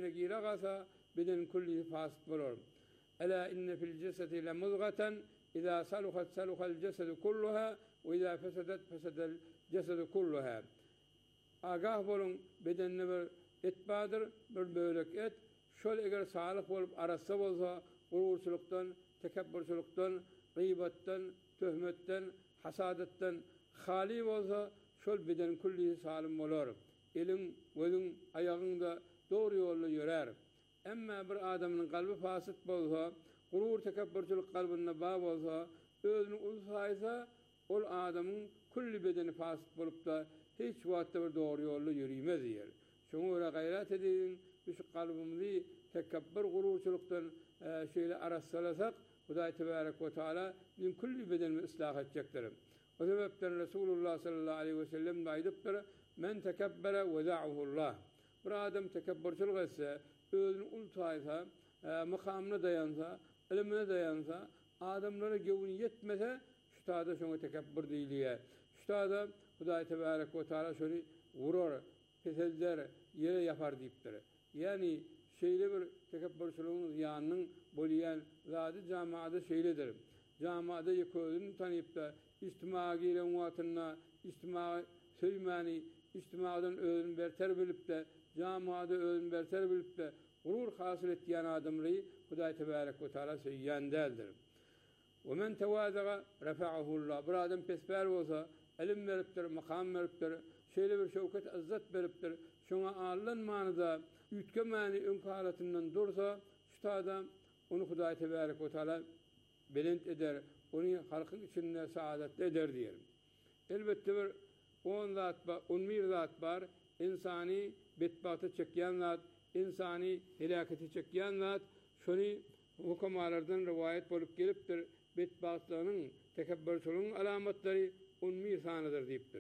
bedene giragasa beden kulli fasit bolor. Ela inne fil cesedi lemudgaten iza saluhat saluhal cesedu kulluha ve iza fesedet fesedel cesedu kulluha. Agah bolun bedenine bir et badır, bir bölük et. Şol eger sağlık bolup arassa bolsa, gururçuluktan, tekebburçuluktan, gıybettan, töhmetten, hasadetten hali bolsa, şol beden kulli salim bolor. Elin, gözün, ayağın da doğru yolla yörer. Emma bir adamın kalbi fasit bolsa, gurur tekebburçuluk kalbine bağ bolsa, özünü ulsaysa, ol adamın kulli bedeni fasit bolup da hiç vaatte bir doğru yolla yürüymez yer. Şunu öyle gayret edin, şu kalbimizi tekebbür gururçuluktan şöyle arassalasak, Hudayi Tebarek ve Teala min kulli bedenimi ıslah edecektir. O sebepten Resulullah sallallahu aleyhi ve sellem de aydıptır, men tekebbere veza'uhullah. Bir adam tekebbürçülük etse, özünü ultaysa, makamına dayansa, ilmine dayansa, adamlara gevuni yetmese, şu tada şunu tekebbür değiliye. Şu tada Hudayi Tebarek ve Teala şöyle vurur, peselder, yere yapar deyiptir. Yani şeyle bir tekebbürçülüğün ziyanının boliyen zadi camiada şeyledir. Camiada yıkığını tanıyıp da istima giren vatınına, istima söymani, istimadan özün berter bilip de, camiada özün berter bilip de, gurur hasıl ettiyen adamları Hudayi Tebarek ve Teala söyleyen değildir. وَمَنْ تَوَادَغَ رَفَعَهُ اللّٰهِ. Bir adam pesper olsa, elim veriptir, makam veriptir, şeyle bir şevket, izzet veriptir, şuna ağırlan manada, ütke mani ünkaratından dursa, şu adam onu Hudayi Tebarek ve Teala belend eder, onu halkın içinde saadet eder diyelim. Elbette bir 10 zat var, 11 zat var, insani betbatı çekiyen zat, insani helaketi çekiyen zat, şunu hukumalardan rivayet bolup geliptir, betbatlarının, tekebbürçülüğün alamatları 11 tanedir deyiptir.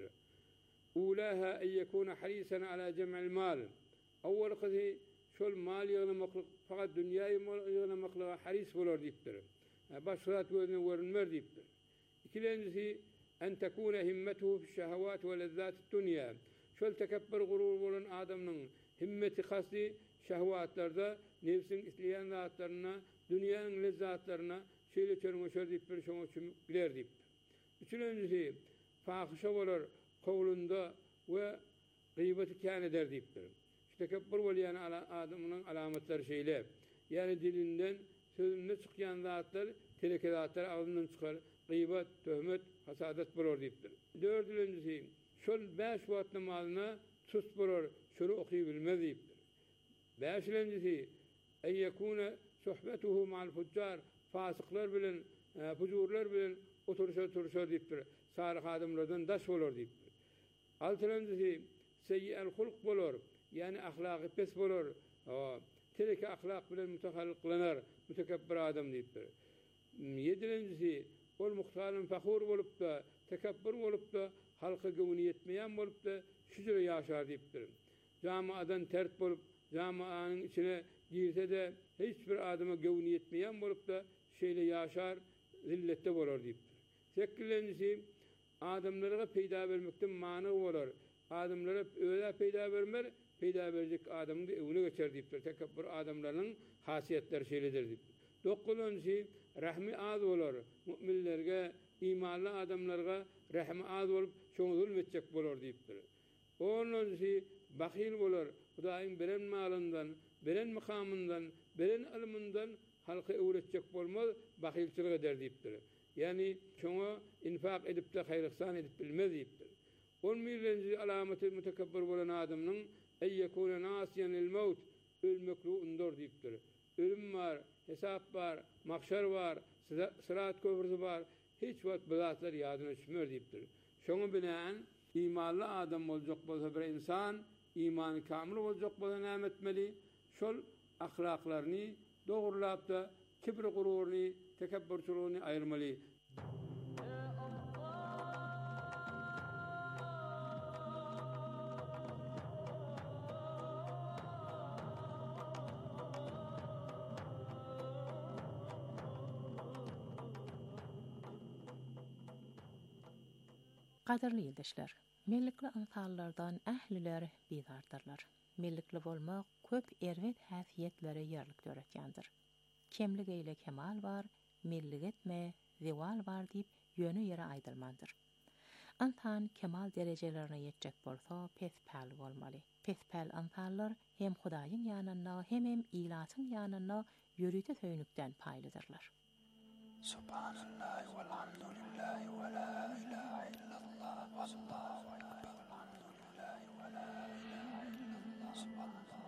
Ulaha en yekuna harisan ala cem'il mal. Awwal qisi şol mal yığlamaklık, fakat dünyayı yığlamaklığa haris bolor deyiptir. Başlat gözüne görünmer deyiptir. İkincisi en tekuna himmetuhu fi şehvat ve lezzat dünya. Şol tekebbür gurur bolan adamın himmeti kasti şehvatlarda nefsin isteyen zatlarına, dünyanın lezzatlarına şeyle çörmüşör deyiptir, şoňa üçün biler deyiptir. Üçüncüsü fahişe bolar kowlunda ve gıybeti kân eder deyiptir. Tekebbür bolan adamın alamatları şeyle. Yani dilinden, sözünden çıkan zatlar, teleke zatlar ağzından çıkar. Gıybet, töhmet, hasadet bolor deyiptir. Dördüncüsü şol 5 vaat namazına sus bolor, şunu okuyabilmez deyiptir. Beşincisi en yekuna sohbetuhu ma'al fuccar. Fasıklar bilen, fucurlar bilen oturuşa deyiptir. Sarık adamlardan daş bolor deyiptir. Altıncısı seyyi'el hulk bolor. Yani ahlakı pes bolor. Teleke ahlak bilen mütehallıklanar, mütekebbir adam deyiptir. Yedincisi ol muhtarın fakhur bolup da, tekebbir bolup da, halka gövni yetmeyen bolup da, şücre yaşar deyiptir. Camiadan tert bolup, camianın içine girse de, hiçbir adama gövni yetmeyen bolup da, şeyle yaşar, zillette bolor deyiptir. Sekizincisi adamlara peyda vermekten manı bolor. Adamlara öyle peyda vermer, peyda verecek adamın da evine geçer deyiptir. Tekebbür adamların hasiyetleri şeyledir deyiptir. Dokuzuncusu rahmi az bolor. Müminlerge, imanlı adamlarga rahmi az olup şoňa zulmetjek bolor deyipdir. Onuncusu bakhil bolor. Hudaýyň beren malyndan, beren makamyndan, beren ilminden halka öwretjek bolmaz, bakhilçilik eder deyipdir. Yani şoňa infak edip de hayır ihsan edip bilmez deyipdir. 11-nji alamatı mütekebbir bolan adamyň en yekuna nasiyan el maut, ölmekli undur deyipdir. Ölüm var, hesap var, mahşer var, sırat köprüsü var. Hiç vakit bu zatlar yadına düşmür deyipdir. Şoňa binaen imanly adam boljak bolsa bir insan, imany kamil boljak bolsa näme etmeli? Şol ahlaklaryny dogurlap da kibr gururuny, tekebbürçülüğini ayırmaly. Qadarly ýoldaşlar, mellikli amsallardan ähliler bizardyrlar. Mellikli bolmak köp erwet häsiyetlere ýerlik göretýändir. Kemlik eýle kemal bar, millik etme, zewal bar diýip ýöne ýere aýdylmandyr. Antan kemal derejelerine ýetjek bolsa pespäl bolmaly. Pespäl antallar hem Hudaýyň ýanynda hem ilatyň ýanynda ýörüte söýnükden paýlydyrlar. Subhanallah walhamdulillah wa la ilaha illallah wallahu akbar walhamdulillah wa la ilaha illallah subhanallah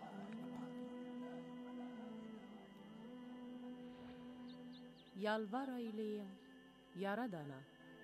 Yalvar aýlyň Yaradana.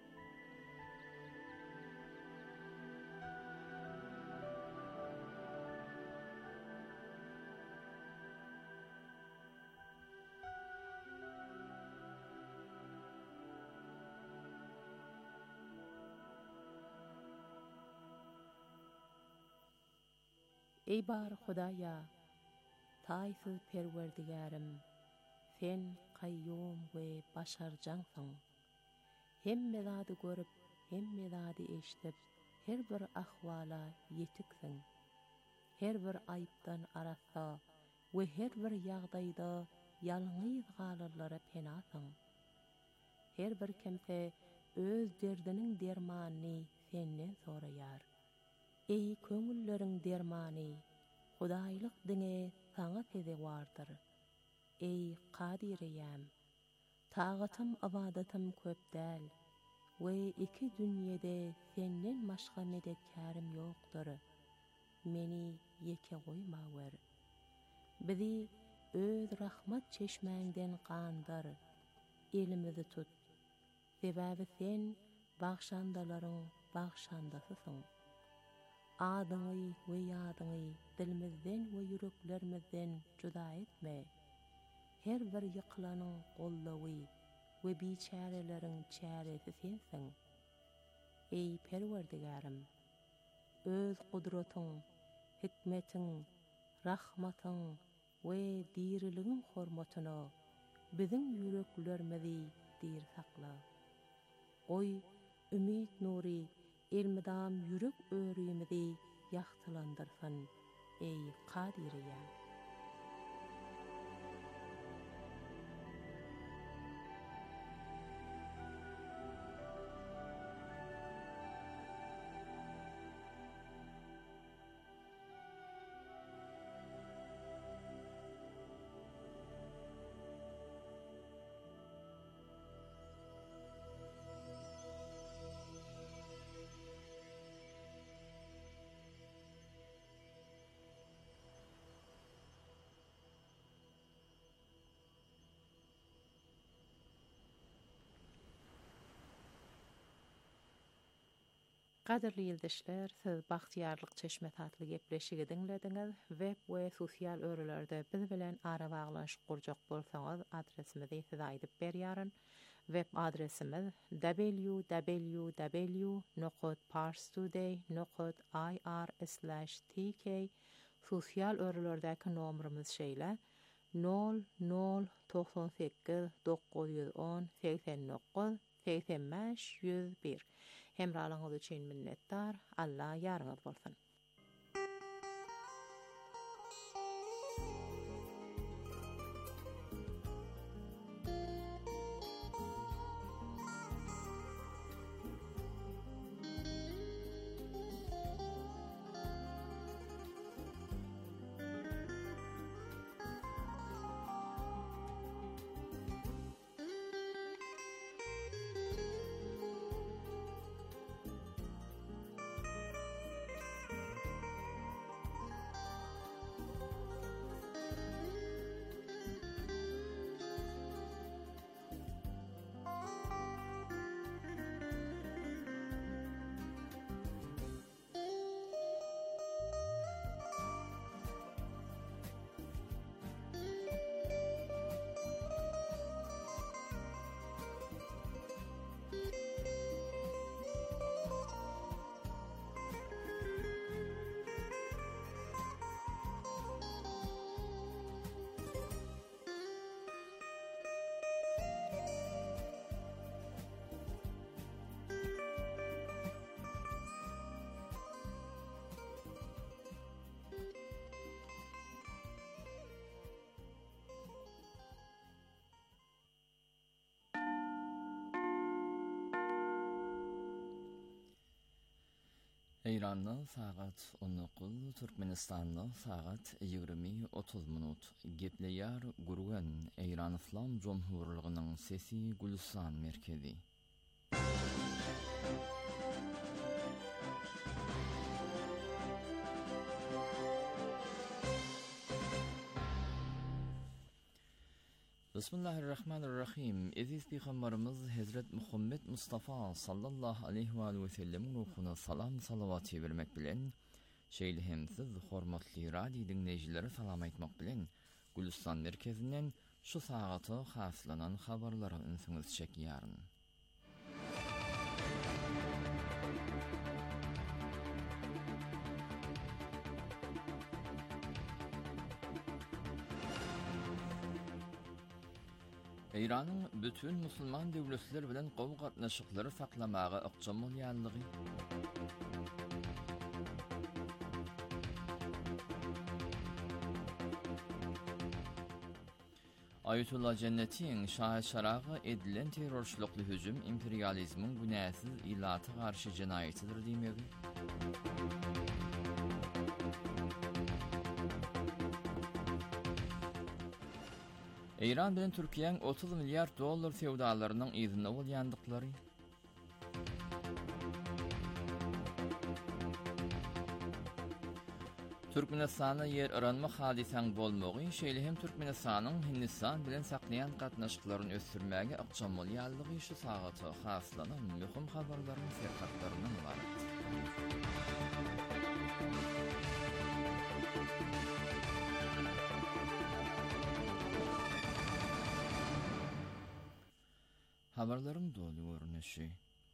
Ey bar Hudaýa, taýsyz perwerdigarim, sen qayyum we başarjaňsyň. Hemme zady görüp, hemme zady eşdip, her bir ahwala ýetiksiň. Her bir aýypdan arasa we her bir ýagdaýda ýalňyz galarlara penasyň. Her bir kimse öz derdiniň dermanyny senden soraýar. Ey köňülleriň dermany, Hudaýlyk diňe saňa teze wardyr. Ey Qadiriyam, tagatym ibadatym köp däl we iki dünýede senden başga medekkärim ýokdur. Meni ýeke goýma wer. Bizi öz rahmat çeşmäňden gandyr. Elimizi tut. Sebäbi sen bagşandalaryň bagşandasysyň. Adyňy we ýadyňy dilimizden we yüreklerimizden juda etme. Her bir ýyklanyň gollawy we biçäreleriň çäresi sensiň. Ey Perwerdigarim, öz gudratyň, hikmetiň, rahmatyň we diriligiň hormatyna biziň yüreklerimizi dir sakla. Oy ümit nuri elmidam yürek öýrümizi ýagtylandyrsyn, ey Qadiriyam. Gaderli ýyldaşlar, siz Bagtyarlyk Çeşme tatly gepleşigi dinlediňiz. Web we sosial örelerde biz bilen ara baglanşyk gurjak bolsaňyz adresimizi size aýdyp berýäryn. Web adresimiz www.parstoday.ir/tk. Sosial örelerdäki nomrymyz şeýle 0098 910 89 85 101. Hemralyňyz üçin minnetdar. Allah ýarňyz bolsun. İran'da saat 19, Türkmenistan'da saat 20:30 minut. Gepleýär Gurgan İran İslam Cumhuriyeti'nin sesi Gülistan merkezi. Bismillahirrahmanirrahim. Aziz Peygamberimiz Hazret Muhammed Mustafa sallallahu aleyhi ve sellem ruhuna salam salavati vermek bilen, şeýle hem siz hormatly radio dinleýijileri salam aýtmak bilen, Gülistan merkezinden şu sagaty haslanan habarlary ünsiňiz çekýäryn. İran'ın bütün Müslüman devletler bilen gowy gatnaşyklary saklamagy ykjam bolýanlygy. Ayetullah Cennetiň şahy-şaragy edilen terrorçylykly hüjüm imperializmiň günäsiz ilaty garşy jinayetidir diýmegi. İran bilen Türkiýeň 30 milyar dollar sewdalarynyň izine bolýandyklary. Türkmenistana yer aranma hadisaň bolmagy, şeýle hem Türkmenistanyň Hindistan bilen saklayan gatnaşyklaryny ösdürmäge ykjam bolýanlygy şu sagaty haslanan möhüm habarlaryň serhatlarynyň ibaret. Habarlaryň dolu görnüşi.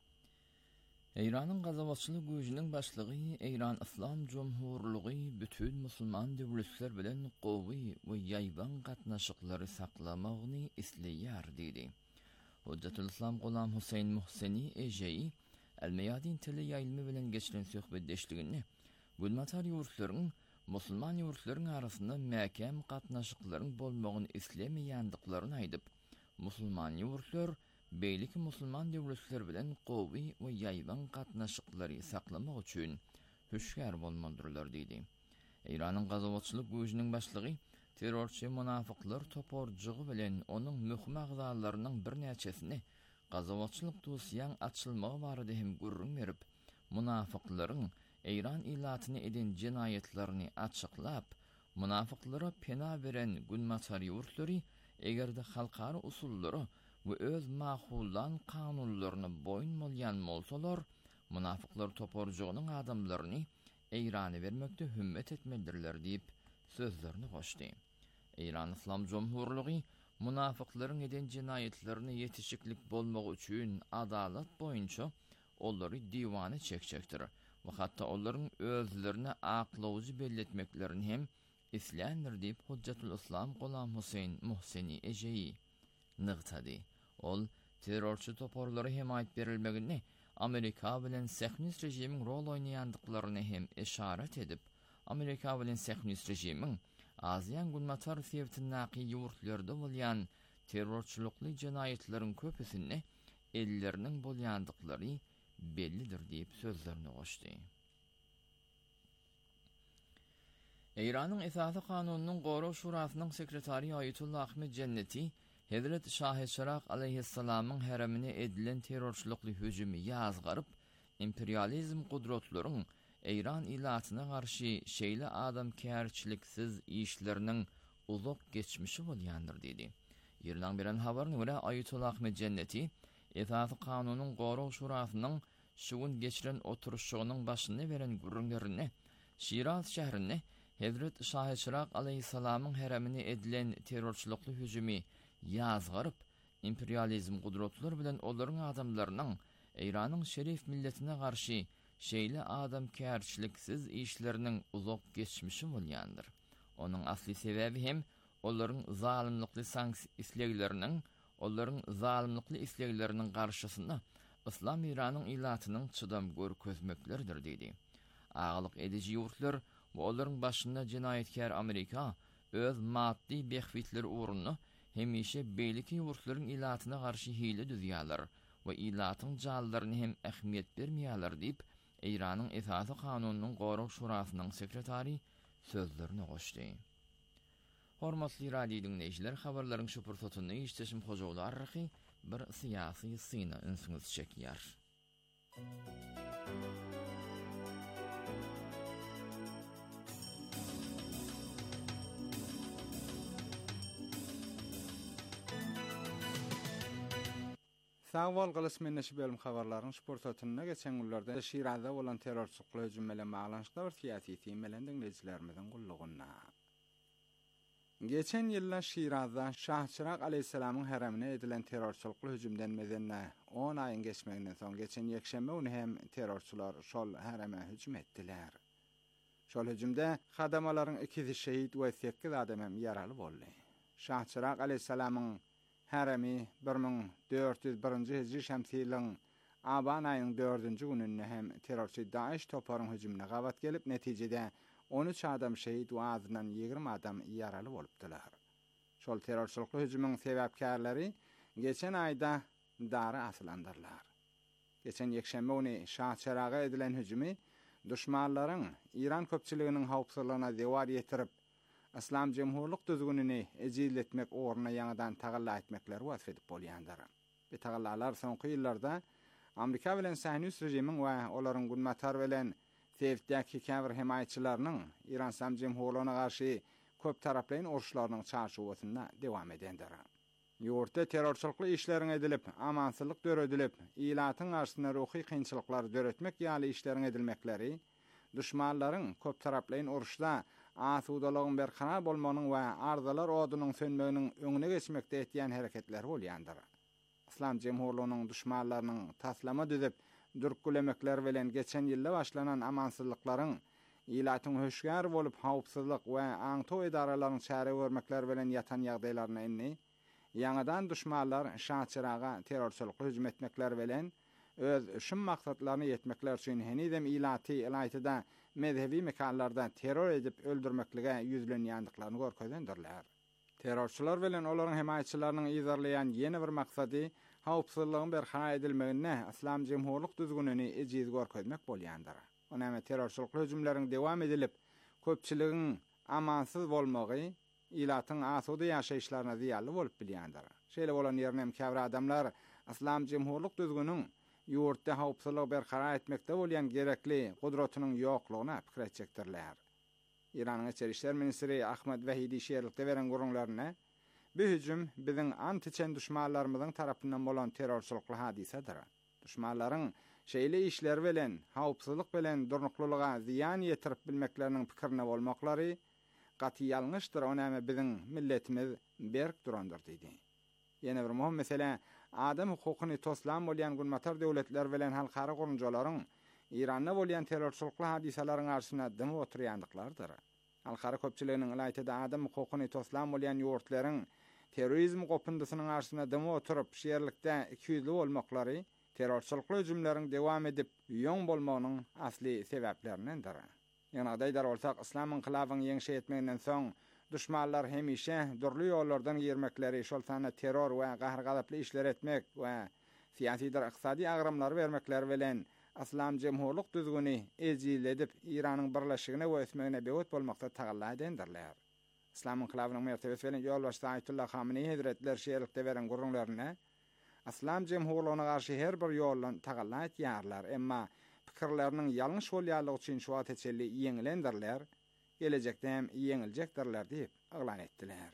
İran'ın gazawatçylyk güýjüniň başlygy İran İslam Cumhuriyeti bütün Müslüman döwletler bilen gowy we ýaýban gatnaşyklary saklamagyny isleýär diýdi. Hujjatul Islam Gulam Husayn Muhseni Ejeyi El-Meyadin tili ýaýlmy bilen geçiren söhbetdeşligini gulmatar ýurtlaryň Müslüman ýurtlaryň arasynda mäkem gatnaşyklaryň bolmagyny islemeýändiklaryny aýdyp, Müslüman ýurtlar beýleki Müslüman döwletler bilen gowy we ýaýban gatnaşyklary saklamak üçin hüşgär bolmalydylar diýdi. İran'ın gazawatçylyk güýjüniň başlygy terrorçy munafyklar toporjygy bilen onuň möhüm agzalarynyň bir näçesini gazawatçylyk dusýan açylmagy barada hem gurrun berip, munafiklaryň İran ilatyny eden jinayetlerini açyklap, munafyklara pena beren günmaçar ýurtlary egerde halkara usullary we öz mahulan kanunlaryna boyun bolýan bolsalar, munafyklar toporjygynyň adamlaryny İrany vermekde hümmet etmelidirler diýip sözlerini goşdy. İran İslam Cumhuriyeti munafiklaryň eden jinayetlerini ýetişiklik bolmagy üçin adalet boýunça olary diwana çekjekdir. We hatda olaryň özlerini aklawjy belletmeklerini hem islendir diýip Hujjatul Islam Gulam Husayn Muhseni Ejeyi nygtady. Ol terrorçy toporlary hem aýt berilmegini Amerika bilen Sähnist rejimiň rol oýnaýandyklaryny hem işaret edip, Amerika bilen Sähnist rejimiň Aziýan günmaçar sewtinaky ýurtlarda bolýan terrorçylykly jinayetleriň köpüsini elleriniň bolýandyklary bellidir diýip sözlerini goşdy. İran'ın Esasy Kanunynyň Goraw Şurasynyň sekretary Ayetullah Ahmed Cenneti Hazret Şahy-Şaraq aleyhissalamyň heremine edilen terrorçylykly hüjümi ýazgaryp, imperializm gudratlaryň İran ilatyna garşy şeýle adamkärçiliksiz işleriniň uzak geçmişi bolýandyr diýdi. Ýerden beren habaryna görä Ayetullah Ahmed Cenneti Esasy Kanunynyň Goraw Şurasynyň şu gün geçiren oturuşygynyň başyny beren gürrünlerini Şiraz şäherine Hazret Şahy-Şaraq aleyhissalamyň heremine edilen terrorçylykly hüjümi ýazgaryp, imperializm gudratlary bilen olaryň adamlarynyň İranyň şerif milletine garşy şeýle adamkärçiliksiz işleriniň uzak geçmişi bolýandyr. Onuň asly sebebi hem olaryň zalymlykly islegleriniň garşysynda İslam İranyň ilatynyň çydam görkezmekleridir diýdi. Aglyk edici ýurtlar bu olaryň başynda jinayetkär Amerika öz maddi behwitleri uğruna hemişe beýleki ýurtlaryň ilatyna garşy hile düzýärler we ilatyň jallaryna hem ähmiýet bermeýärler diýip Eýranyň esasy kanunynyň Goruk Şurasynyň sekretary sözlerini goşdy. Hormatly radio dinleýijiler, habarlaryň şu pursatyny işleşim hojagly arky bir syýasy syna ünsüňiz çekýär. Sağwal gylysmyndaşy bölüm habarlaryň sportatyna geçen günlerde Şirazda bolan terrorçylykly hüjüm bağlanşykda bir syýasy teýim bilen dinleýijilerimizin gullugyna. Geçen ýylla Şirazda Şahçırak aleyhisselamyň heremine edilen terrorçylykly hüjümden mezenne 10 aýyň geçmeginden soň geçen ýekşembe güni hem terrorçylar şol hereme hüjüm etdiler. Şol hüjümde hadamalaryň 2 şehit we 8 adam hem ýaraly boldy. Şahçırak aleyhisselamyň heremi 1401-nji hijri şemsiýylyň Aban aýynyň 4-nji gününde hem terrorçy Daesh toparyň hüjümine gawat gelip netijede 13 adam şehit we azyndan 20 adam ýaraly bolupdylar. Şol terrorçylykly hüjümüň sebäpkärleri geçen aýda dary aslandyrlar. Geçen ýekşembe güni Şahçıraga edilen hüjümi düşmanlaryň İran köpçüliginiň hawpsuzlygyna dewar ýetirip İslam Cemhurluk düzgünini ejizletmek oruna ýangydan tagalla etmekleri wasf edip bolýandyr. Bu tagallalar soňky ýyllarda Amerika bilen Sahyonist rejimiň we olaryň gulmatar bilen Sevdäki käbir himaýaçylarynyň İran İslam Cemhurlugyna garşy köp taraplaryň uruşlarynyň çarşuwynda dewam edendir. Ýurtda terrorçylykly işleriň edilip, amansızlyk döredilip, ilatyň garşyna ruhy kynçylyklar döretmek ýaly işleriň edilmekleri, düşmanlaryň köp taraplaryň uruşda asudalygyň berkana bolmanyň we arzalar odunyň sönmeginiň öňüne geçmekde etýän hereketler bolýandyr. İslam Cemhurlugynyň düşmanlarynyň taslama düzüp, dürkülemekler bilen geçen ýylda başlanan amansızlyklaryň ilatyň höşgär bolup hawpsuzlyk we aňto edaralaryň çäre görmekler bilen ýatan ýagdaýlaryna inni, ýangydan düşmanlar Şahçıraga terrorçylykly hüjüm etmekler bilen öz şun maksatlaryny ýetmekler üçin henidem ilatyda mezhebi mekanlarda terror edip öldürmeklige ýüzlenýändiklaryny görkezdendirler. Terrorçylar bilen olaryň himaýaçylarynyň ýazarlayan ýene bir maksady hawpsuzlygyň berhana edilmegine İslam Cemhurluk düzgünini ejiz görkezmek bolýandyr. Onama terrorçylykly hüjümleriň dewam edilip, köpçüligiň amansız bolmagy ilatyň asuda ýaşaýyşlaryna ziýanly bolup bilýändir. Şeýle bolan ýerine käbir adamlar İslam Cemhurluk düzgüniniň ýurtda hawpsuzlyk berhana etmekde bolýan gerekli gudratynyň ýoklugyna pikir etjekdirler. İranyň Içeri işler ministri Ahmed Vahidi şeýerlikde beren gurulmaryna bu hüjüm biziň antiçen düşmanlarymyzyň tarapyndan bolan terrorçylykly hadisedir. Düşmanlaryň şeýle işler bilen, hawpsuzlyk bilen durnuklulyga ziýan ýetirip bilmekläriniň pikirine bolmaklary gaty ýalňyşdyr. Onama biziň milletimiz berk durandyr diýdi. Ýene bir muhim mesele adam hukukyny toslam bolýan gulmatar döwletler bilen halkara gurunjalaryň İranda bolýan terrorçylykly hadisalaryň garşyna dim oturýandyklardyr. Halkara köpçüliginiň ilaýtyda adam hukukyny toslam bolýan ýurtlaryň terrorizm gopundysynyň garşyna dim oturup şeýerlikde ikiyüzli bolmaklary terrorçylykly hüjümleriň dewam edip ýoň bolmagynyň asly sebeplerindendir. Ýanaýdaýlar bolsak, İslam inqilabynyň ýeňşe etmeginden soň düşmanlar hemişe durly ýollardan girmekleri, şol sana terror we gahrgazaply işler etmek we siyasi iqtisadi agramlar bermekler bilen İslam Cemhurluk düzgüni ejil edip İranyň birleşigine we ösmegine bewet bolmakda tagalla edendirler. İslam inqilabynyň mertebesi bilen ýol başda Ayetullah Hamenei Hazretler şeýerlikde beren gurulmaryna İslam Cemhurlugyna garşy her bir ýollan tagalla etýärler, emma pikirleriniň ýalňyş bolýanlygy üçin şu wagt teçelli ýeňilendirler, gelecekde hem ýeňiljekdirler diýip aglan etdiler.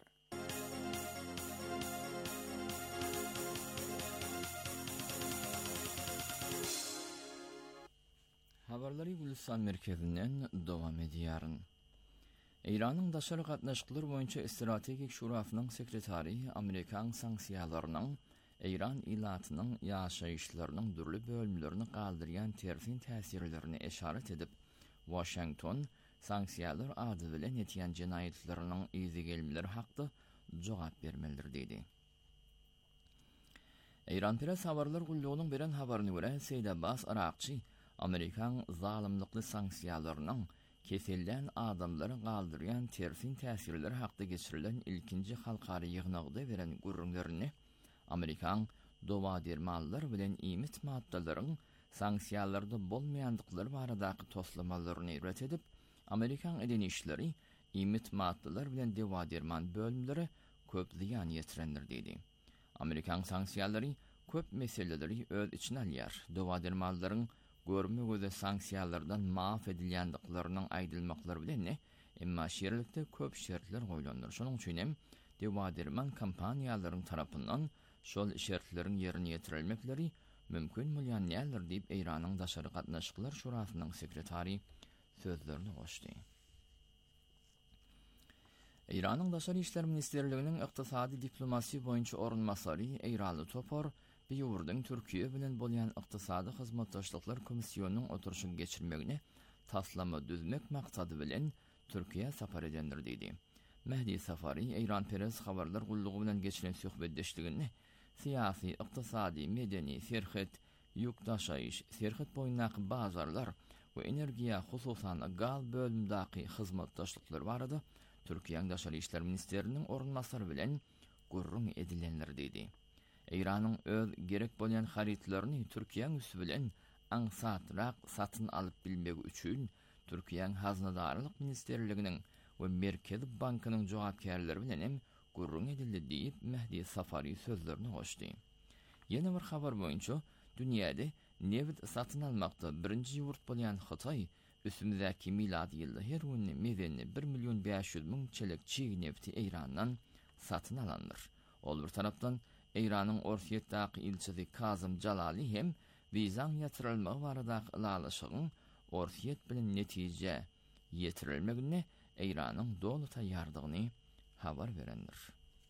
Habarlary Gülistan merkezinden dowam edýär. Eýranyň daşary gatnaşyklar boýunça strategik şurasynyň sekretary Amerikan sanksiýalarynyň Eýran ilatynyň ýaşaýyşlarynyň dürli bölümlerini galdyrýan tersin täsirlerini eşaret edip, Washington sanksiýalar ady bilen etýän jenaýetleriniň izi gelmeleri hakda jogap bermelidir diýdi. Eýran pres habarlar gullugynyň beren habaryna görä, Seyid Abbas Irakçy Amerikan zalymlykly sanksiýalarynyň keselden adamlary galdyrýan tersin täsirleri hakda geçirilen ilkinji halkary ýygnagda beren gurrunlaryny Amerikan dowa dermanlar bilen imit maddalaryň sanksiýalarda bolmaýandyklary baradaky toslamalarını ret edip, Amerikan edeni işleri, imit maddeler bilen dewaderman bölümleri köp ziyan yetirendir dedi. Amerikan sanksiýalary köp meseleleri öz içine alýar. Dewadermanlaryň görme göze sanksiýalardan maaf edilýändiklarynyň aýdylmaklary bilen emma şeýerlikde köp şertler goýulandyr. Şonuň üçin hem dewaderman kampaniýalaryň tarapyndan şol şertleriň ýerine ýetirilmekleri mümkin bolýan näler diýip Eýranyň daşary gatnaşyklar şurasynyň sekretary sözlerini goşdy. Eýranyň daşary işler ministerliginiň ykdysady diplomasi boýunça orunmasary Eýraly Topor Biýurdyň Türkiýe bilen bolýan ykdysady hyzmatdaşlyklar komissiýonunyň oturuşyny geçirmegine taslama düzmek maksady bilen Türkiýe sapar edendir diýdi. Mehdi Safary Eýran Peres habarlar gullugy bilen geçiren söhbetdeşligini siyasi, ykdysady, medeni, serhet, ýük daşaýyş, serhet boýundaky bazarlar we energiýa hususan gal bölümdaky hyzmatdaşlyklar barada Türkiýe Daşary işler ministeriniň orunmasary bilen gurrun edilenler diýdi. Eýranyň öz gerek bolýan haritlaryny Türkiýe üstü bilen aňsatrak satyn alyp bilmegi üçin Türkiýe Haznadarlyk Ministerliginiň we Merkez Bankynyň jogapkärleri bilen hem gurrun edildi diýip Mehdi Safary sözlerini goşdy. Ýene bir habar boýunça dünýäde neft satyn almakda birinji ýurt bolýan Hytaý üstümizdäki miladi ýylda her günni medenni 1.500.000 çelek çiğ nefti Eýrandan satyn alandyr. Ol bir tarapdan Eýranyň Orsiýetdaky ilçesi Kazım Jalali hem wizan ýatyrylmagy baradaky ýalaşygyň Orsiýet bilen netije ýetirilmegine Eýranyň dolu taýýardygyny habar berendir.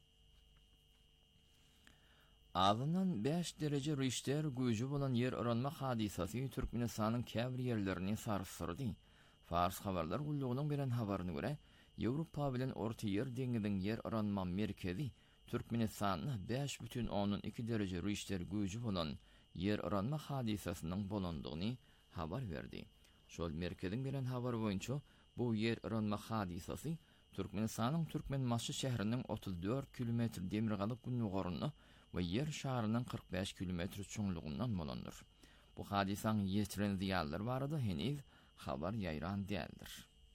Azından 5 derece Richter güýji bolan yer örenme hadisasy Türkmenistanyň käbir ýerlerini sarsyrdy. Fars habarlar gullugynyň beren habaryna görä, Ýewropa bilen Orta Ýer deňiziň yer örenme merkezi Türkmenistanyň 5,2 derece Richter güýji bolan yer örenme hadisasynyň bolandygyny habar berdi. Şol merkeziň beren habar boýunça bu yer örenme hadisasy Türkmenistanyň Türkmenmaşy şäheriniň 34 kilometr demirgalyk günnügorunny we yer şarynyň 45 kilometr çoňlugyndan bolandyr. Bu hadisaň ýetiren ziýanlar barada heniz habar ýaýran däldir.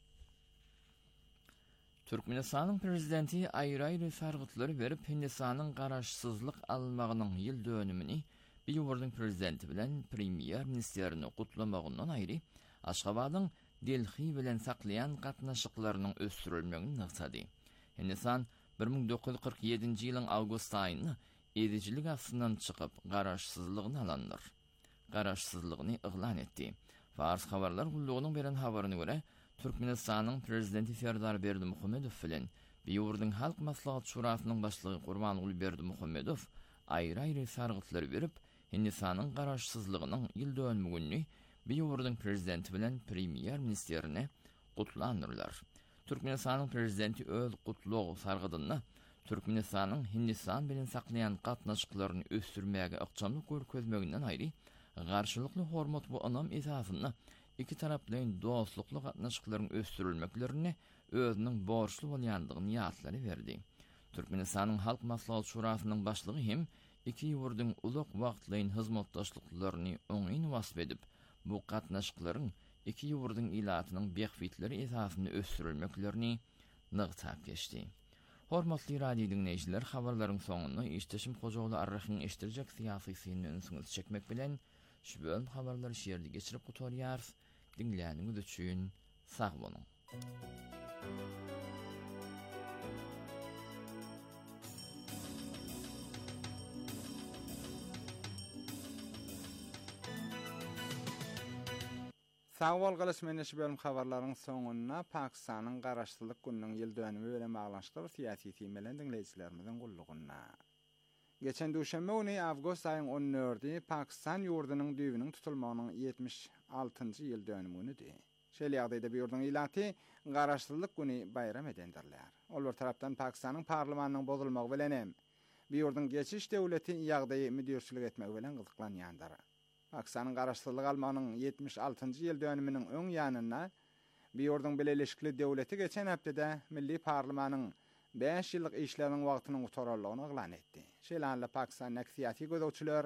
Türkmenistanyň prezidenti aýry-aýry sargytlary berip Hindistanyň garaşsyzlyk almagynyň ýyl dönümini Biýurdyň prezidenti bilen premier ministerini gutlamagyndan aýry Aşgabatyň Delhi bilen saklayan gatnaşyklarynyň ösdürilmegini naksady. Hindistan 1947-nji ýylyň awgust aýyny edijilik astynyň çykyp garaşsyzlygyny alandyr. Garaşsyzlygyny yglan etdi. Fars habarlar gullugynyň beren habaryna görä, Türkmenistanyň prezidenti Serdar Berdimuhammedow bilen Biýurdyň Halk Maslahat Şurasynyň başlygy Gurbanuly Berdimuhammedow aýry-aýry sargytlary berip Hindistanyň garaşsyzlygynyň ýyl dönümini Biýurdyň prezidenti bilen premier ministerine gutlandyrlar. Türkmenistanyň prezidenti öz gutlugy sargydyny Türkmenistanyň Hindistan bilen saklayan gatnaşyklaryny ösdürmäge ykçamlyk görkezmeginden aýry garşylykly hormat bu anam esasyny iki taraplyň dostlukly gatnaşyklaryň ösdürilmeklerini özüniň borçly bolýandygyny ýatlary berdi. Türkmenistanyň Halk Maslahat Şurasynyň başlygy hem iki ýurdyň uluk wagtlyň hyzmatdaşlyklaryny oňyn wasp edip bu gatnaşyklaryň iki ýurdyň ilatynyň behwitleri esasyny ösdürilmeklerini nygtap geçdi. Hormatly radio dinleýijiler, habarlaryň soňuny işdeşim Hojaly Arrahyň eşdirjek syýasy synyň öňüňize çekmek bilen şu bölüm habarlary şeýerli geçirip gutarýar. Dinleýäniňiz üçin sag boluň. Sağwal galasmanyş bölüm habarlaryň soňuna Pakistanyň garaşsyzlyk gününiň ýyl dönümi bilen baglanşyk syýasy temeleriň dinleýijilerimiziň gullugyna. Geçen duşanbe güni awgust aýynyň 14-i Pakistan ýurdunyň düýbüniň tutulmagynyň 76-njy ýyl dönüminidir. Şeýle ýagdaýda bu ýurduň ilaty garaşsyzlyk güni bayram edendirler. Ol bir tarapdan Pakistanyň parlamentiniň bozulmagy bilen hem bu ýurduň geçiş döwleti ýagdaýy müdirçilik etmek bilen gyzyklanýandyr. Pakistanyň garaşsyzlyk almagynyň 76-njy ýyl dönüminiň öň ýanyna bu ýurduň Birleşikli Döwleti geçen hepdede Milli Parlamentiniň 5 ýyllyk işleriň wagtynyň utararlygyny eglan etdi. Şeýle Pakistan näksiýaty gözäçiler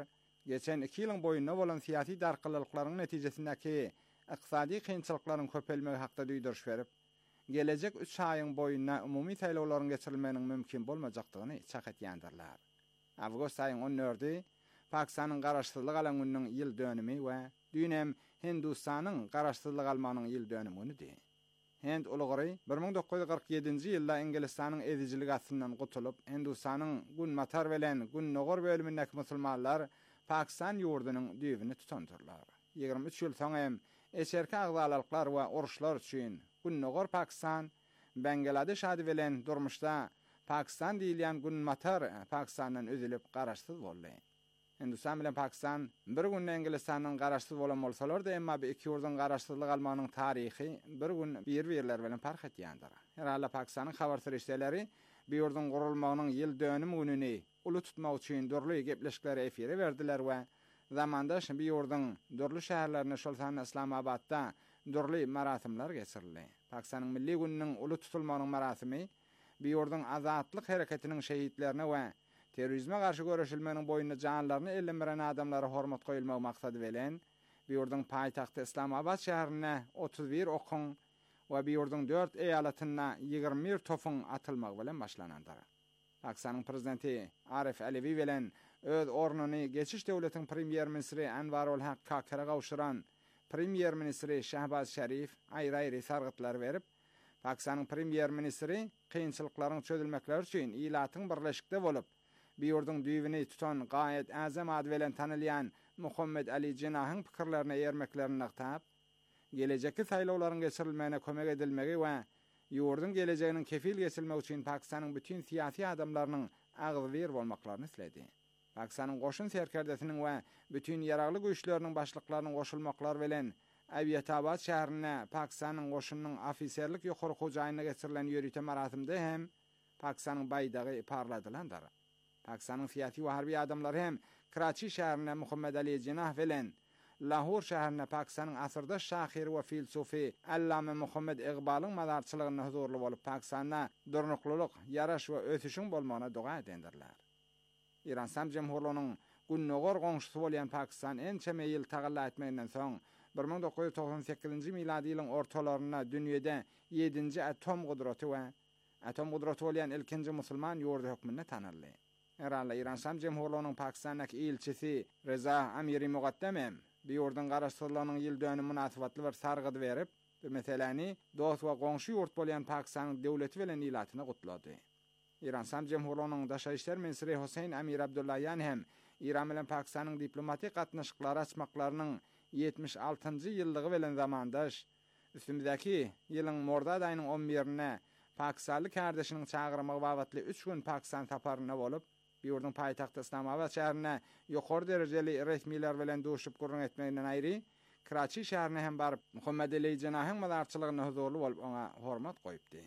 geçen 2 ýylyň boýunda bolan syýasy darkylyklaryň netijesindäki iqtisadi kynçylyklaryň köpelmegi hakda duýduruş berip, gelecek 3 aýyň boýunda umumy saýlawlaryň geçirilmeginiň mümkin bolmajakdygyny çak etýändirler. Awgust aýynyň 14-i Pakistanyň garaşsyzlyk alan gününiň ýyl dönümi we dünem Hindustanyň garaşsyzlyk almanyň ýyl dönümünidir. Hind ulugary 1947-nji ýylda Ingilistanyň ezijilik astyndan gutulup, Hindustanyň gün matar bilen gün nogor bölümindäki musulmanlar Pakistan ýurdunyň düýbini tutandyrlar. 23 ýyl soň hem eşerki agzalyklar we uruşlar üçin gün nogor Pakistan, Bangladeş ady bilen durmuşda Pakistan diýilýän gün matar Pakistandan özülip garaşsyz boldy. Hindistan bilen Pakistan bir gün Ingilistanyň garaşsyz bolan bolsalar da emma bu iki ýurdun garaşsyzlyk almanyň taryhy bir gün bir-birler bilen fark etýändir. Herhalde Pakistanyň habar süreçleri bu ýurdun gurulmagynyň ýyl dönüm gününi uly tutmak üçin dörli gepleşikleri efire berdiler we zamandaş bu ýurdun dörli şäherlerine şolsan Islamabadda dörli marasimler geçirildi. Pakistanyň milli gününiň uly tutulmagynyň marasimy bu ýurdun azatlyk hereketiniň şehitlerine we terrorizme karşı görüşilmenin boyunda canlarını ellenmeren adamlara hormat koyulmak maksadı bilen bir ýurdun paýtagty Islamabad şäherine 31 okun we bir ýurdun 4 eýalatyna 21 tofun atylmak bilen başlanandyr. Pakistanyň prezidenti Arif Alvi bilen öz ornuny geçiş döwletiň premier ministri Anwar ul Haq Kakara gawşyran premier ministri Shahbaz Sharif aýry-aýry sargytlar berip, Pakistanyň premier ministri kynçylyklaryň çözülmekleri üçin ilatyň birleşikde bolup, bir ýurdun düýbini tutan gaýet azam ady bilen tanylýan Muhammed Ali Jinnah'yň pikirlerine ýermeklerini aqtab, gelecekki saýlawlaryň geçirilmegine kömek edilmegi we ýurdun gelejeginiň kefil geçilmegi üçin Pakistanyň bütün syýasy adamlarynyň agzy bir bolmaklaryny isledi. Pakistanyň goşun serkerdesiniň we bütün ýaragly güýçleriniň başlyklarynyň goşulmaklary bilen Abiyatabad şäherine Pakistanyň goşunynyň ofiserlik ýokary hojaýyna geçirilen ýörüte marasimde hem Pakistanyň baýdagy parladylandyr. Pakistanyň syýasy we harby adamlary hem Karachi şäherine Muhammed Ali Jinnah bilen Lahor şäherine Pakistanyň asyrda şahyry we filsofi Allama Muhammed Iqbalyň mazarçylygyna huzurly bolup Pakistanda durnuklylyk, ýaraş we ösüşiň bolmagyna dua edendirler. İran Sam Jemhurlygynyň gün nogor goňşusy bolýan Pakistan ençe ýyl tagalla etmeginden soň 1998-nji miladi ýylyň ortalaryna dünýede 7-nji atom gudraty we atom gudraty bolýan ilkinji musulman ýurdu hökmüne tanyldy. Herhalde İran Sam Jemhurlygynyň Pakistandaky ilçisi Reza Amiri Muqaddam bu ýurdun garaşsyzlygynyň ýyl dönümi münasibetli bir sargydy berip, bu meseleni dost we goňşy ýurt bolýan Pakistanyň döwleti bilen ilatyna gutlady. İran Sam Jemhurlygynyň daşa işler ministri Husayn Amir Abdullahian hem İran bilen Pakistanyň diplomatik gatnaşyklary açmaklarynyň 76-njy ýyldygy bilen zamandaş üstümizdäki ýylyň mordad aýynyň 11-ine Pakistanly kardeşiniň çağırmagy babatly 3 gün Pakistan saparyna bolup, bir ýurdun paýtagty Islamabad şäherine ýokary derejeli resmiler bilen duşup gurrun etmeginden aýry, Karachi şäherine hem baryp Muhammed Ali Jinnah'yň mazarçylygyna huzurly bolup ona hormat goýupdy.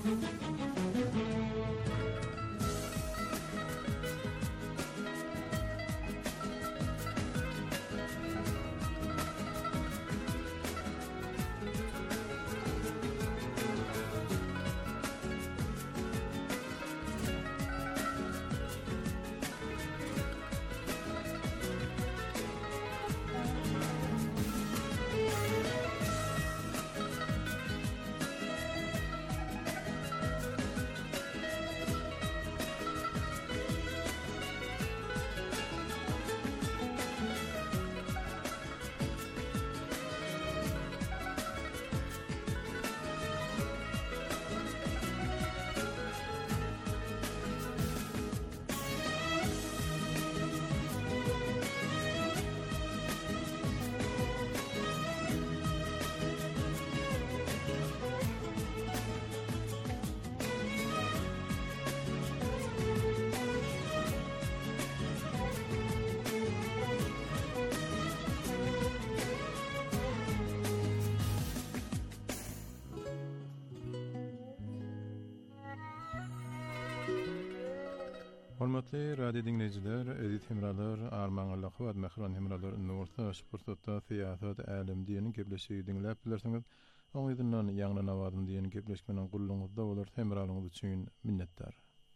Hormatly radio dinleyijiler, edit hemralar, armaňylyk we mehran hemralar nurta sportda fiýasat älim diýeni gepleşigi dinläp bilersiňiz. Oňyzyndan ýaňra nawazym diýeni gepleşmeniň gulluňyzda bolar. Hemralyňyz üçin minnetdar.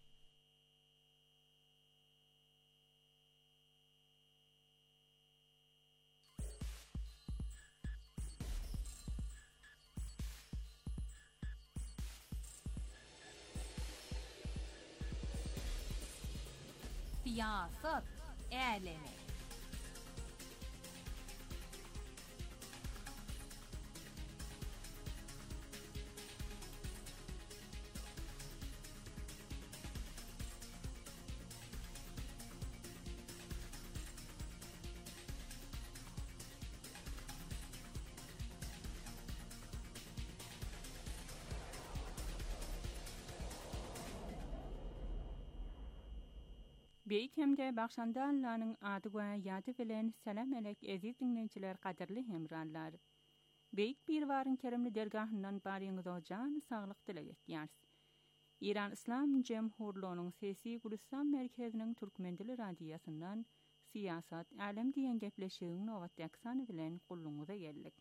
Siyasat älemi. Beýik hemde Bagşandalanyň ady we ýady bilen salam elek eziz dinleýijiler, gaderli hemranlar. Beýik bir baryn keremli dergahyndan baryňyza jan saglyk dilek etýäris. İran İslam Jemhurluğunyň Sesi Gulistan merkeziniň Türkmen dili radiýasyndan siyasat alem diýen gepleşigiň nowat aksany bilen gulluňyza geldik.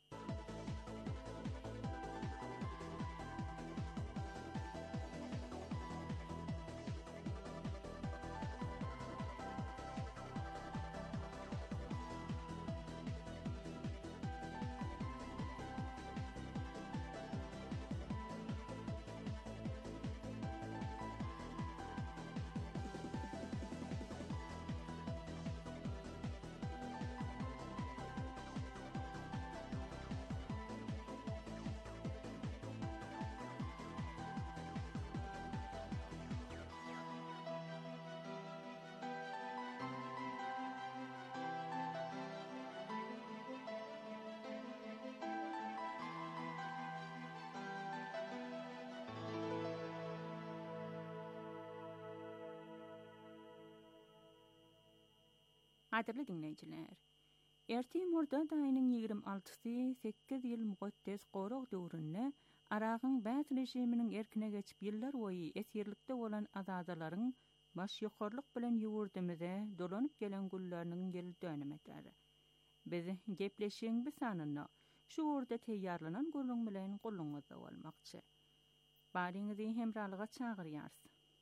Gaderli dinleýijiler, erti Murda daýynyň 26-sy 8 ýyl muqaddes gorag döwründe Aragyň bäz rejiminiň erkine geçip ýyllar boýy esirlikde bolan azadalaryň baş ýokarlyk bilen ýurdymyza dolanyp gelen gullarnyň geli dönüm etär. Biz gepleşiň bir sanyna şu urda teýýarlanan gulluň bilen gulluňyzda bolmakçy. Baryňyzy hemralyga çagyrýarys.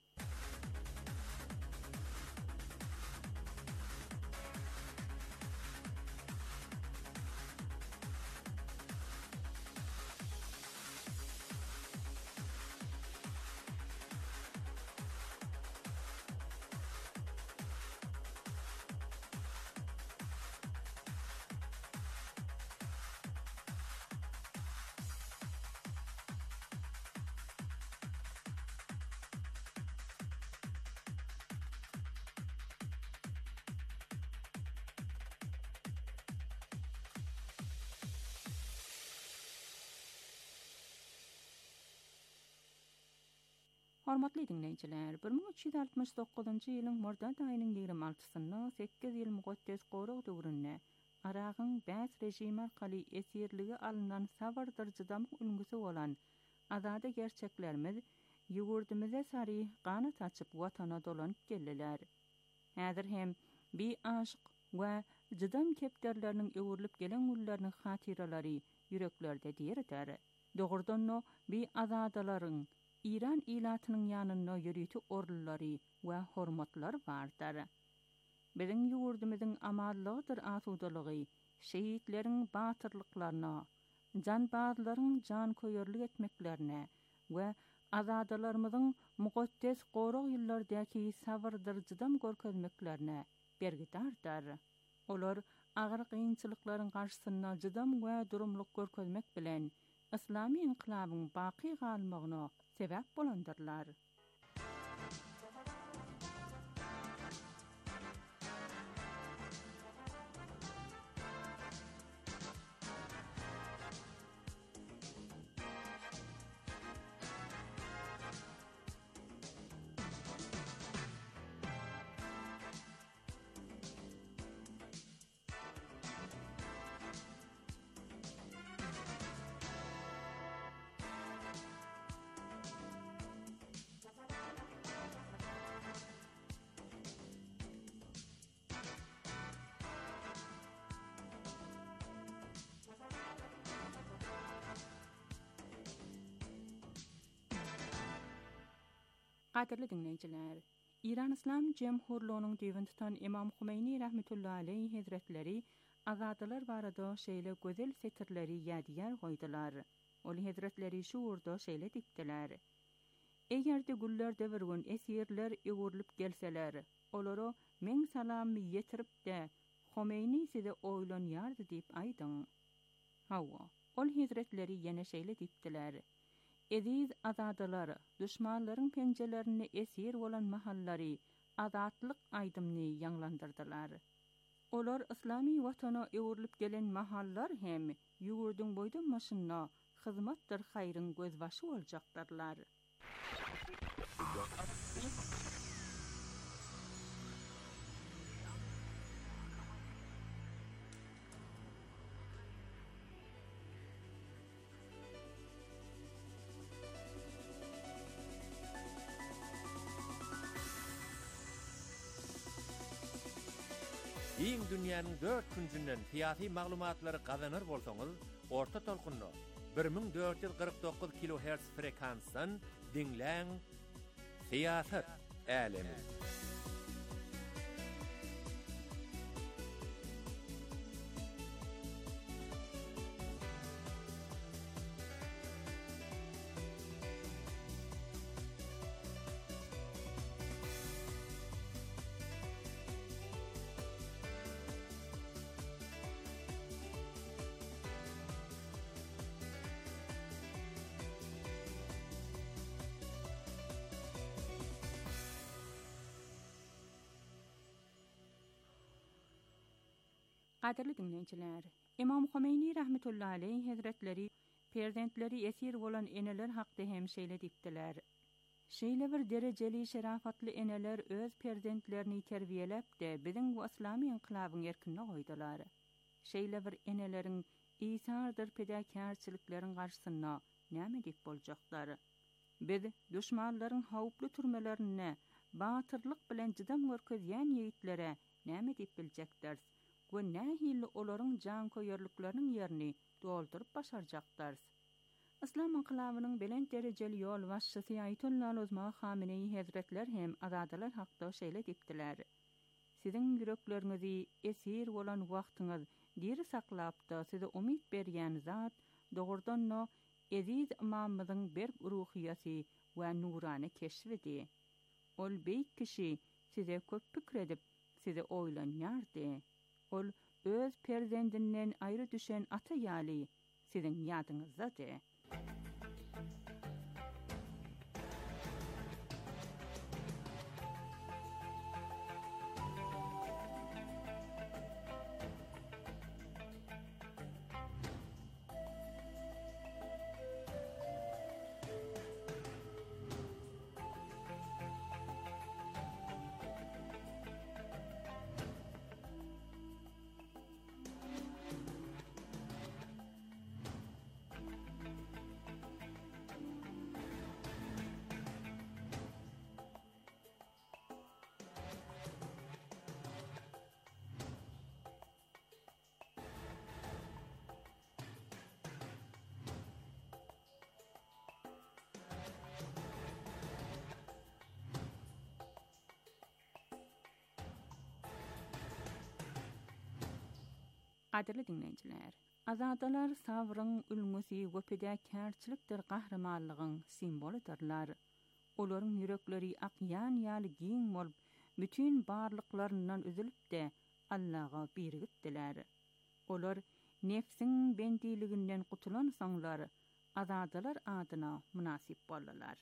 Hormatly dinleýijiler, 1369-njy ýylyň Murdat aýynyň 26-syna 8 ýyl muqaddes gorag döwründe Aragyň bäz rejimi arkaly esirligi alynan sabardyrjydam ülgüsi bolan azada gerçeklerimiz ýugurdymyza sary ganyt açyp watana dolanyp geldiler. Häzir hem bir aşyk we jydam kepderleriniň öwürlüp gelen gullarnyň hatyralary yüreklerde diýerler. Dogurdanno bir azadalaryň İran ilatynyň ýanyna ýörüti orlulary we hormatlar bardyr. Biziň ýurdumyzyň amallygydyr asudalygy, şehitleriň batyrlyklaryna, janbazlaryň jan koýarlyk etmeklerine we azadalarymyzyň mukaddes gorag ýyllardaky sabyrdyr jydam görkezmeklerine bergidardyr. Olar agyr kynçylyklaryň garşysyna jydam we durumluk görkezmek bilen Islamy inqilabyň baky galmagyna sebäp bolandyrlar. Qadirli dinleyijiler, İran İslam Cemhurluğunun düýbün tutan İmam Humeyni rahmetullahi aleyhi hazretleri azadalar barada şeýle gözel setirleri ýadyýar goýdylar. Ol hazretleri şu urda şeýle dipdiler. Eýerde güller devirgen esirler öwürlüp gelseler, olary meň salamy ýetirip de Humeyni size oýlanýardy diýip aýdyň. Hawa, ol hazretleri ýene şeýle dipdiler. Ediz azadalar, düşmanlaryň penjelerini esir bolan mahallary azatlyk aýdymny ýanglandyrdylar. Olar islami watana öwürlüp gelen mahallar hem ýugurdyň boýdan maşyna hyzmatdyr haýryň gözbaşy boljakdyrlar. Iň dünýäniň 4 küncünden siyasi maglumatlary gazanır bolsaňyz, orta tolkunno 1449 kHz frekansdan dinläň Siyasat Alemi. Qadirli dinleyijiler, İmam Humeyni rahmetullahi aleyhi hazretleri prezidentleri esir bolan eneler hakda hem şeýle dipdiler. Şeýle bir derejeli şerafatly eneler öz prezidentlerini terbiýelep de biziň bu islami inqilabyň erkine goýdylar. Şeýle bir eneleriň isardyr pedäkärçilikleriň garşysyna näme diýip boljaklar? Biz düşmanlaryň hawply türmelerine batyrlyk bilen jydam görkezýän ýegitlere näme diýip biljekdir? Bu nähili olaryň jan koýarlyklarynyň ýerini doldurup başarjaklar. İslam inqilabynyň belen derejeli ýol başçysy Aýatullah Uzma Hameneý hazretler hem azadalar hakda şeýle dipdiler. Siziň ýürekleriňizi esir bolan wagtyňyz diri saklapda size umid berýän zat dogurdanno eziz imamymyzyň bir ruhyasy we nurany keşfidi. Ol beýik kişi size köp pikir edip size oýlanýardy. Ol öz perzendinden ayrı düşen ata ýaly siziň ýadyňyzdadyr. Qadirli dinleyijiler, azadalar sabrın ülgüsi we fedakärçilikdir gahramanlygyň simboludyrlar. Olaryň yürekleri akyan ýaly giň bolup, bütün barlyklaryndan üzülip de Allaha birigipdiler. Olar nefsiň bendiliginden gutulan soňlar azadalar adyna münasip boldylar.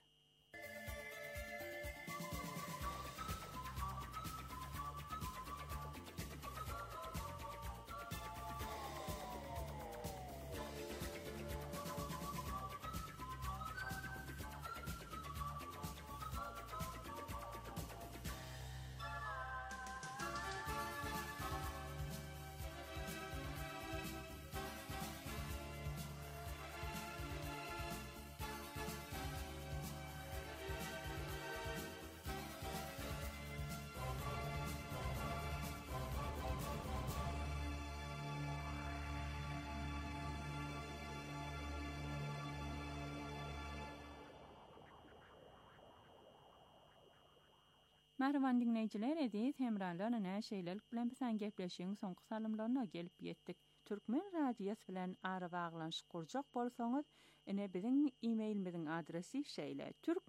Merhaban dinleyijiler, edis hemralarına näşeýlelik bilen bilen gepleşiň soňky salymlaryna gelip ýetdik. Türkmen radiýasy bilen ara baglanşyk gurjak bolsaňyz, ine biziň e-mailimiziň adresi şeýle: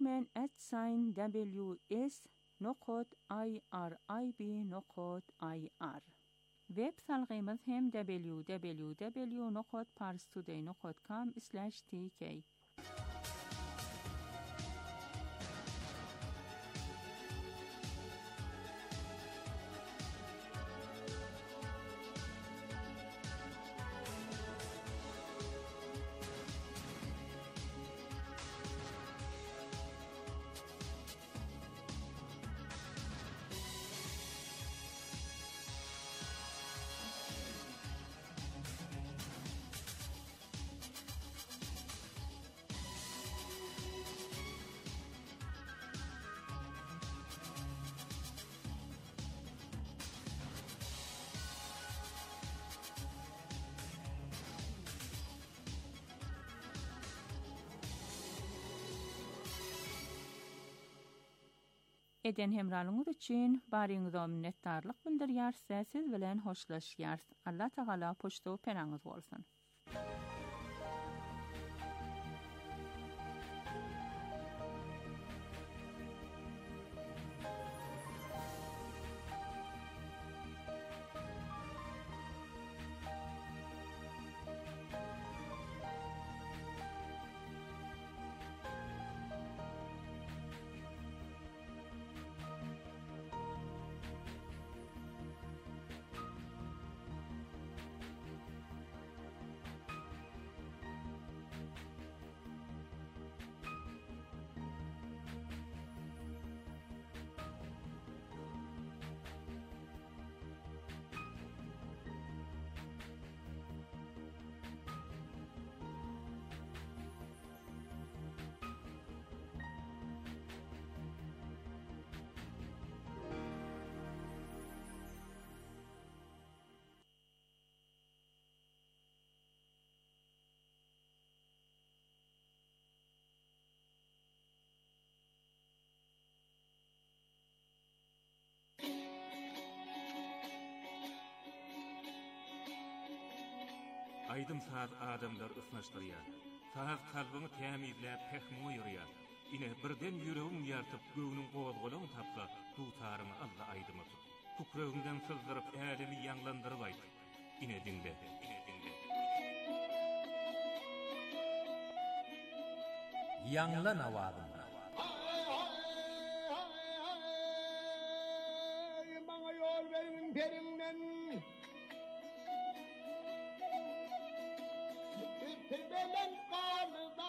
turkmen@ws.irib.ir. Web salgymyz hem www.parstoday.com/tk. Eden hemralyňyz üçin baryňyza minnetdarlyk bildirýär, siz bilen hoşlaşýar. Allah Taala poşto penaňyz bolsun. Aydym saat adamlar ısnaşdyrýar. Saat kalbyny tämizläp pehmo ýürýär. Ine birden ýüregiň ýartyp göwüniň gowazgalagyny tapsa, dutaryny Allah aydymy. Kukrögiňden sızdyryp älimi ýanglandyryp aýt. Ine dinle. Ýanglan awazyn. Maňa ýol beriň perinden. Tebelen qalda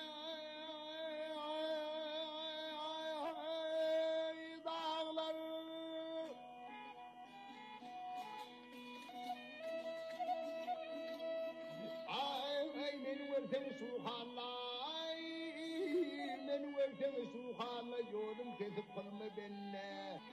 dağlar ay meni versen suhanlay meni versen suhanlay yolum kesip kalma benle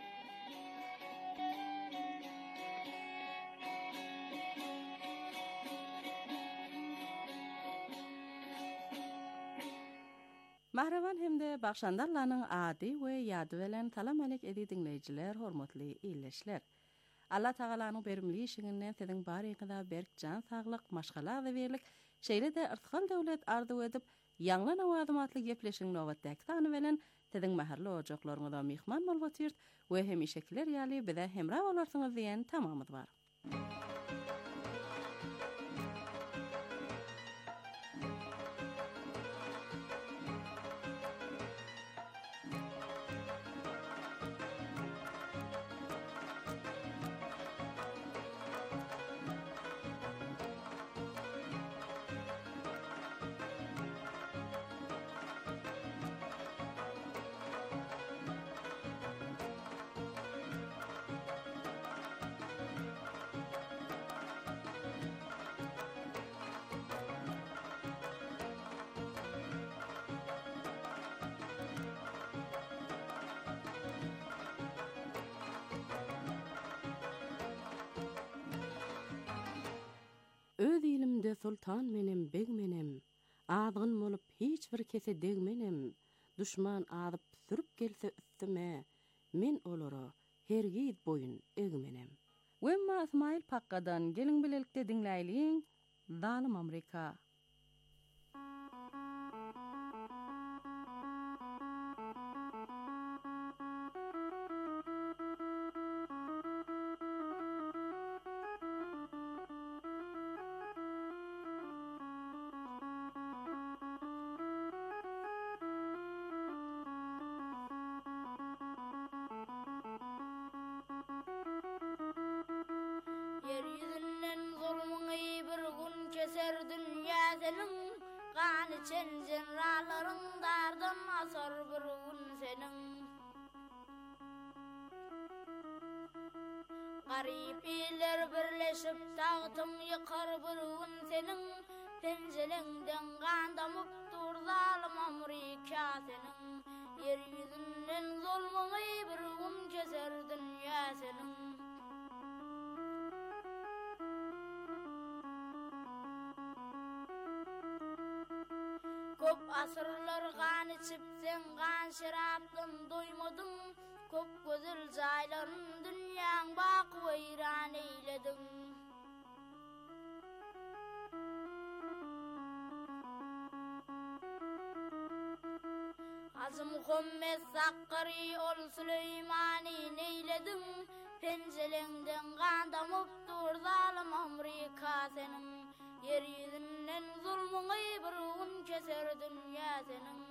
Mahravan hemde bakşandarlarının adi we ýady bilen salam alek edi dinleyijiler, hormatly illeşler. Allah Taalanyň bermili işiňinden sediň bary ýa-da berk jan saglyk, maşgala da berlik, şeýle de irtikal döwlet arzu edip, ýanglan awadymatly gepleşiň nowatdaky tany bilen sediň maharly ojaklaryňyza mihman bolýar we hem işekler ýaly bize hemra bolarsyňyz diýen tamamyz bar. Öz ilimde sultan menem, beg menem, adgyn bolup hiç bir kese degmenem, düşman adyp sürüp gelse üstüme, men olara hergiz boyun egmenem. Wemma İsmail Pakkadan gelin bilelikde dinläýliň, Zalim Amerika. Jenerallaryň dardan asar bir gün seniň Garyp iller birleşip tagtyň ýykar bir gün seniň penjelengden gandamyp dur zalim Amerika seniň yer ýüzünden zulmuny bir gün keser dünýä seniň Köp asırlar gan içip sen gan şarapdan doymadın Köp gözül jaýlaryň dünýäň bak weýran eýledin Hazım Muhammed Sakkary ol Süleýmany neýledin penjelengden gandamyp dur zalim Amerika seniň yer ýüzünden zulmuny bir gün keser dünýä seniň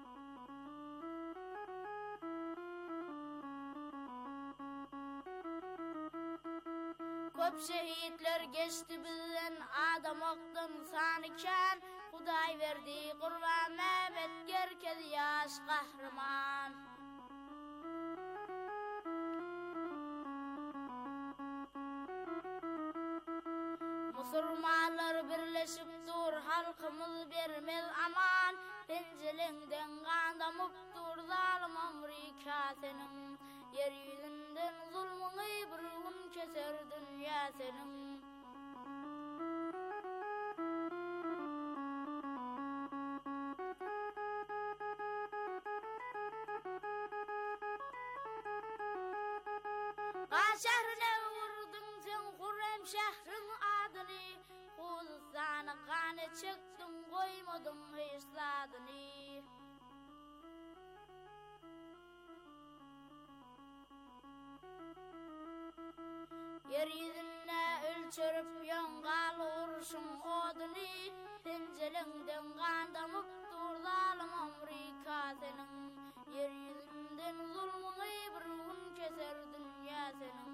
Köp şehitler geçti bizden adamokdan sanyken Hudaý berdi Qurban Mehmet gerkez ýaş gahrman Musulmanlar birleşip dur halkymyz bermez aman penjelengden gandamyp dur zalim Amerika seniň yer ýüzünden zulmuny bir gün keser dünýä seniň Şährine vurdun sen Hurrem şähriň adyny Huzany gany çekdim goýmadym hiç zadyny Yer ýüzüne ölçürüp ýangal uruşyň oduny penjelengden gandamyp dur zalim Amerika seniň yer ýüzünden zulmuny bir gün keser dünýä seniň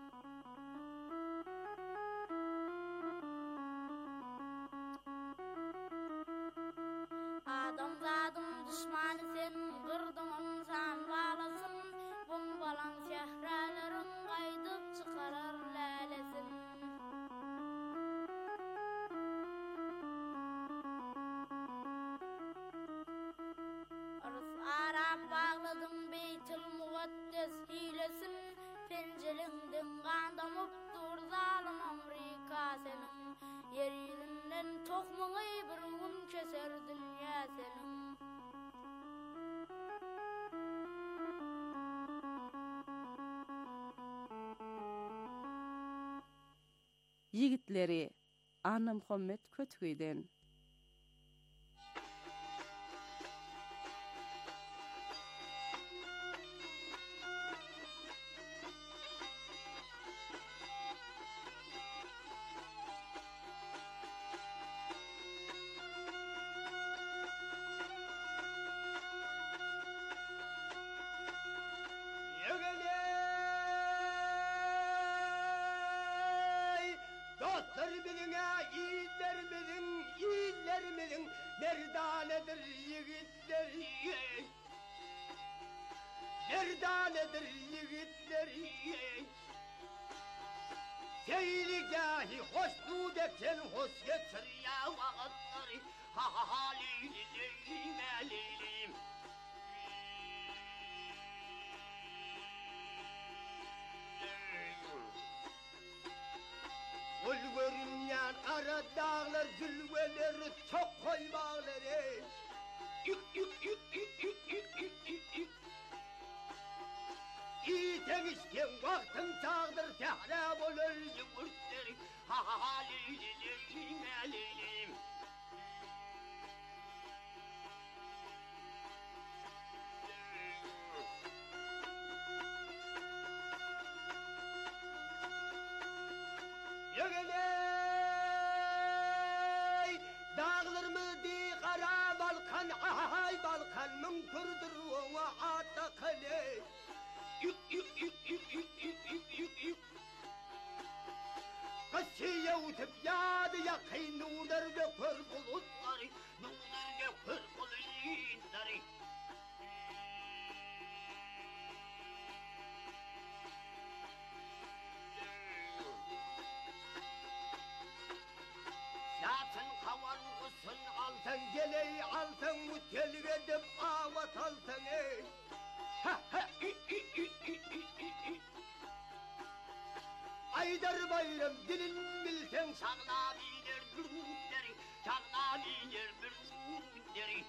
Adamzadyň düşmany sen gyrdyň san balasyn bombalan şähralaryň gaýdyp çykarar lälesin Arap bagladyň Beytul Muqaddes hilesin penjelengden gandamyp dur zalim Amerika seniň yer ýüzünden tokmuny bir gün keser dünýä seniň Yigitleri Anna Muhammed Kötügüden. Nerdanedir yigitleri Seyligahi hoşnut eken hoş getir ya vakitleri Halili leylim eleylim Ol görünyen ara dağlar zülveleri çok koymağları Demişken vaktin çağdır tehrab olur yumurtları Halili leylim eleylim Yegeley dağlar mı di kara balkan Ay balkan mümkürdür o ata kaley Kasiye utip yadı yakay nular ve kör bulutları Nular ve kör bulutları Zaten kavan kusun altın geley altın mutel edip avat altın ey Aydar bayram dilin bilsen sağla bilir bürünleri Sağla bilir bürünleri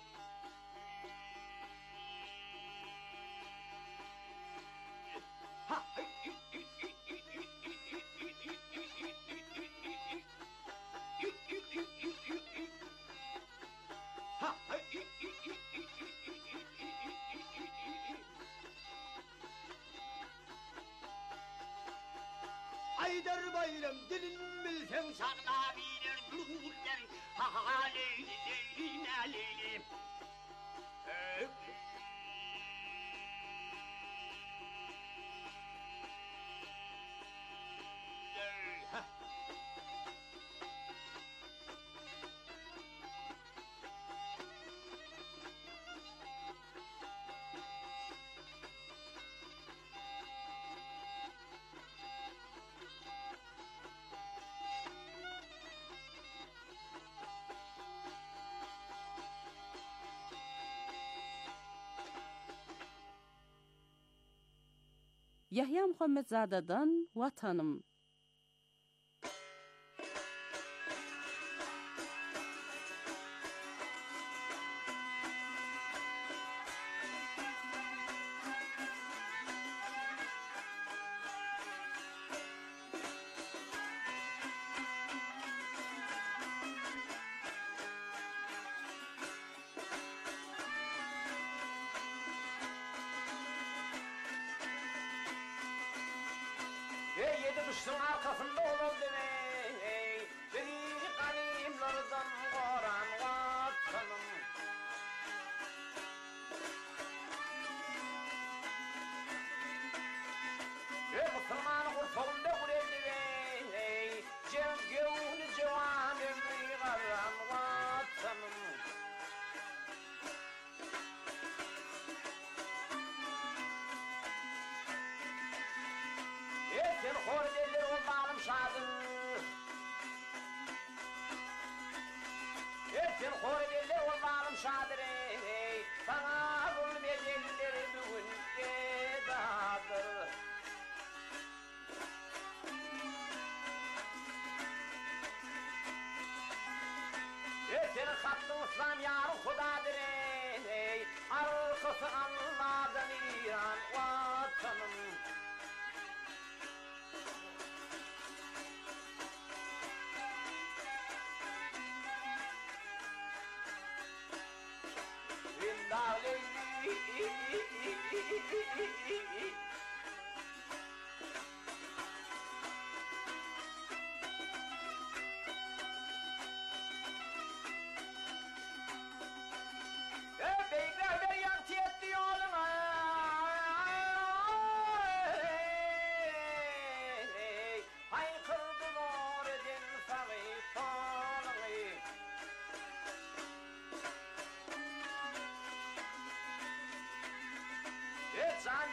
Aydar bayram dilin bilsen sağla bilir bürünleri Halili leylim eleylim Yahya Muhammed Zada'dan Vatanım. Yedi kışın arkasında olur demey Beni kanimlardan koran vatanım Müslümanı kurtulunda kureldi bey Cevgevni cevan ömrü karan vatanım Sen hor derler o bağım şadır Sen hor derler o bağım şadır Sana zulm edenler bugün gedadır Sen hattın İslam yarı hudadır Arkası Allah'dan İran vatanım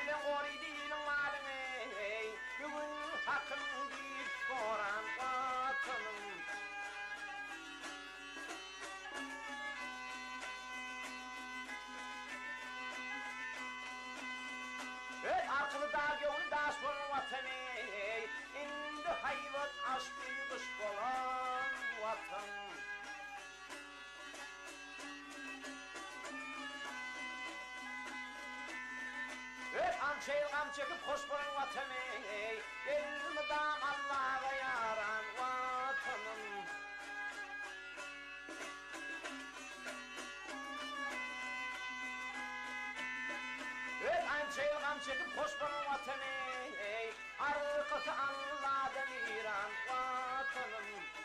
bilen goriydi ýylyň malyny, bugün hakyň bir soran watanym. Arkalı dağ göğün daş bolan watany, indi hayvat aşky dış bolan watan. Amçayl amçakyp hoş bolan watany, elmi da Allah'a yaran watanım. Amçayl amçakyp hoş bolan watany, arkasy Allah'dan iran watanım.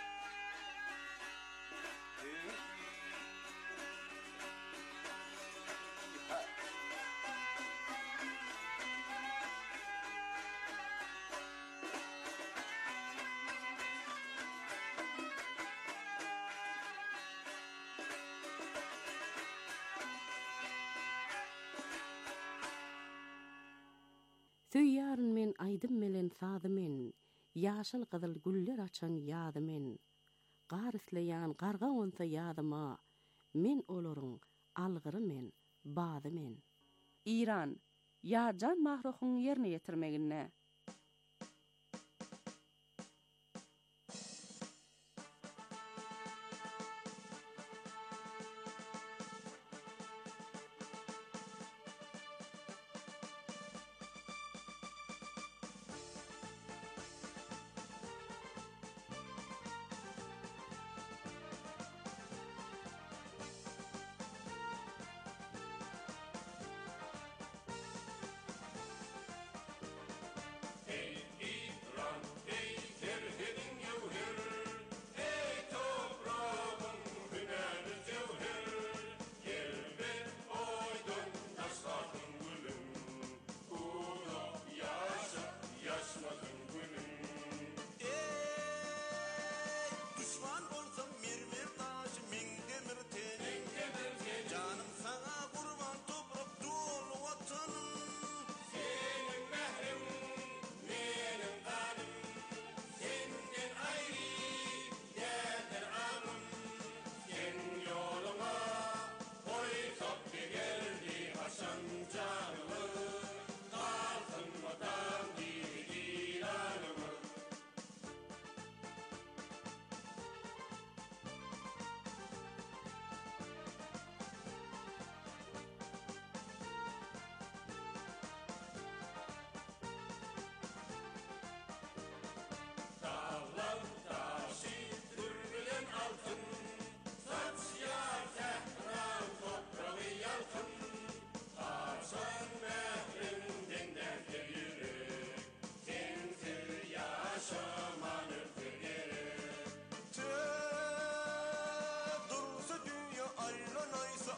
Süýýaryn men aýdym melen sadymen, ýaşyl gyzyl güller açan ýadymen. Gar isleýän garga onsa ýadyma, men olaryň algyry men, bady men. İran, ýarjan mahruhyň ýerine ýetirmegine